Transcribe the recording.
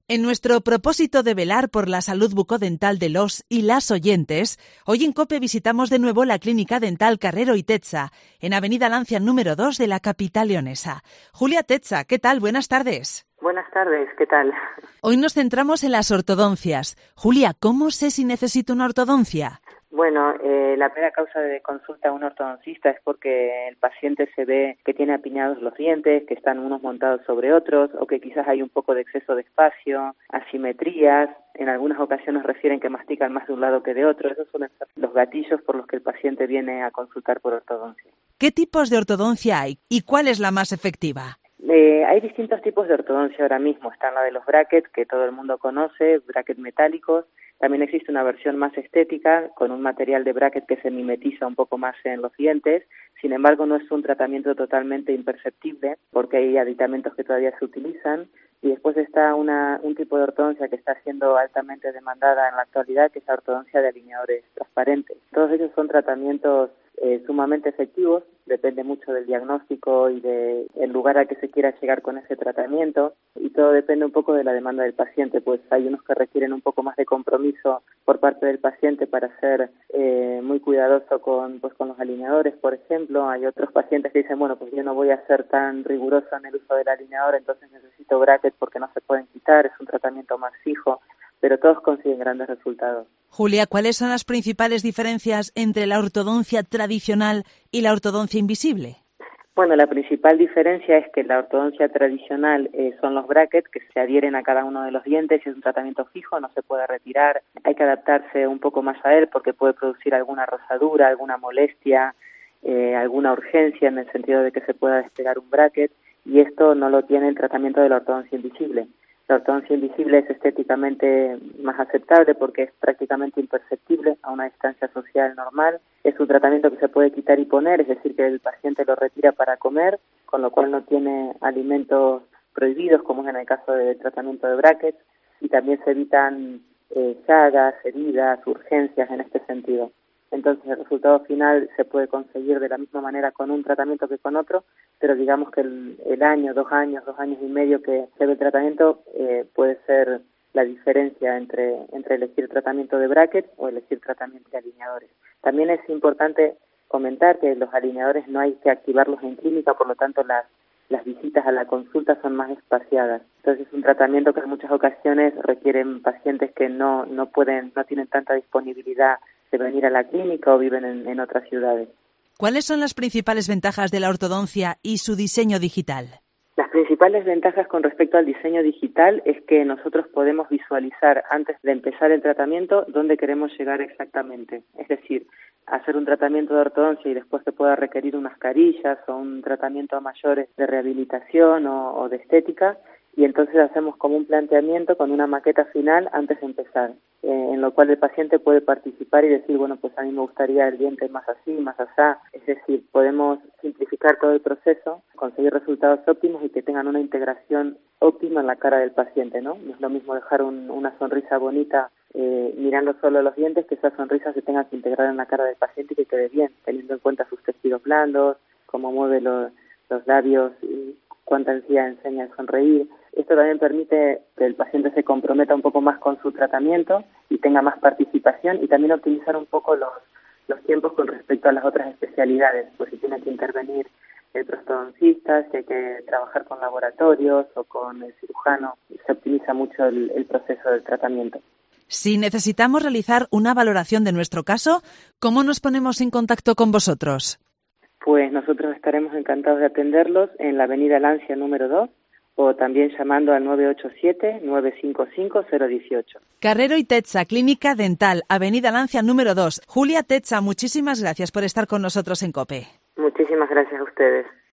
En nuestro propósito de velar por la salud bucodental de los y las oyentes, hoy en COPE visitamos de nuevo la Clínica Dental Carrero y Tezza, en Avenida Lancia número 2 de la capital leonesa. Julia Tezza, ¿qué tal? Buenas tardes. Buenas tardes, ¿qué tal? Hoy nos centramos en las ortodoncias. Julia, ¿cómo sé si necesito una ortodoncia? Bueno, la primera causa de consulta a un ortodoncista es porque el paciente se ve que tiene apiñados los dientes, que están unos montados sobre otros, o que quizás hay un poco de exceso de espacio, asimetrías. En algunas ocasiones refieren que mastican más de un lado que de otro. Esos son los gatillos por los que el paciente viene a consultar por ortodoncia. ¿Qué tipos de ortodoncia hay y cuál es la más efectiva? Hay distintos tipos de ortodoncia ahora mismo. Está la de los brackets, que todo el mundo conoce, brackets metálicos. También existe una versión más estética, con un material de bracket que se mimetiza un poco más en los dientes. Sin embargo, no es un tratamiento totalmente imperceptible, porque hay aditamentos que todavía se utilizan. Y después está un tipo de ortodoncia que está siendo altamente demandada en la actualidad, que es la ortodoncia de alineadores transparentes. Todos ellos son tratamientos sumamente efectivos, depende mucho del diagnóstico y del lugar al que se quiera llegar con ese tratamiento, y todo depende un poco de la demanda del paciente. Pues hay unos que requieren un poco más de compromiso por parte del paciente para ser muy cuidadoso con los alineadores, por ejemplo. Hay otros pacientes que dicen, bueno, pues yo no voy a ser tan riguroso en el uso del alineador, entonces necesito brackets porque no se pueden quitar, es un tratamiento más fijo, pero todos consiguen grandes resultados. Julia, ¿cuáles son las principales diferencias entre la ortodoncia tradicional y la ortodoncia invisible? Bueno, la principal diferencia es que la ortodoncia tradicional son los brackets que se adhieren a cada uno de los dientes y es un tratamiento fijo, no se puede retirar. Hay que adaptarse un poco más a él porque puede producir alguna rosadura, alguna molestia, alguna urgencia en el sentido de que se pueda despegar un bracket, y esto no lo tiene el tratamiento de la ortodoncia invisible. La ortodoncia invisible es estéticamente más aceptable porque es prácticamente imperceptible a una distancia social normal. Es un tratamiento que se puede quitar y poner, es decir, que el paciente lo retira para comer, con lo cual no tiene alimentos prohibidos, como es en el caso del tratamiento de brackets, y también se evitan llagas, heridas, urgencias en este sentido. Entonces el resultado final se puede conseguir de la misma manera con un tratamiento que con otro, pero digamos que el año, 2 años y medio que lleve el tratamiento puede ser la diferencia entre elegir tratamiento de bracket o elegir tratamiento de alineadores. También es importante comentar que los alineadores no hay que activarlos en clínica, por lo tanto las visitas a la consulta son más espaciadas. Entonces es un tratamiento que en muchas ocasiones requieren pacientes que no tienen tanta disponibilidad de venir a la clínica o viven en otras ciudades. ¿Cuáles son las principales ventajas de la ortodoncia y su diseño digital? Las principales ventajas con respecto al diseño digital es que nosotros podemos visualizar antes de empezar el tratamiento dónde queremos llegar exactamente. Es decir, hacer un tratamiento de ortodoncia y después se pueda requerir unas carillas o un tratamiento a mayores de rehabilitación o de estética, y entonces hacemos como un planteamiento con una maqueta final antes de empezar, en lo cual el paciente puede participar y decir, bueno, pues a mí me gustaría el diente más así, más asá. Es decir, podemos simplificar todo el proceso, conseguir resultados óptimos y que tengan una integración óptima en la cara del paciente, ¿no? No es lo mismo dejar una sonrisa bonita mirando solo los dientes, que esa sonrisa se tenga que integrar en la cara del paciente y que quede bien, teniendo en cuenta sus tejidos blandos, cómo mueve los labios y cuánta ansiedad enseña a sonreír. Esto también permite que el paciente se comprometa un poco más con su tratamiento y tenga más participación, y también optimizar un poco los tiempos con respecto a las otras especialidades, pues si tiene que intervenir el prosthodoncista, si hay que trabajar con laboratorios o con el cirujano, se optimiza mucho el proceso del tratamiento. Si necesitamos realizar una valoración de nuestro caso, ¿cómo nos ponemos en contacto con vosotros? Pues nosotros estaremos encantados de atenderlos en la Avenida Lancia número 2 o también llamando al 987-955-018. Carrero y Tezza, Clínica Dental, Avenida Lancia número 2. Julia Tezza, muchísimas gracias por estar con nosotros en COPE. Muchísimas gracias a ustedes.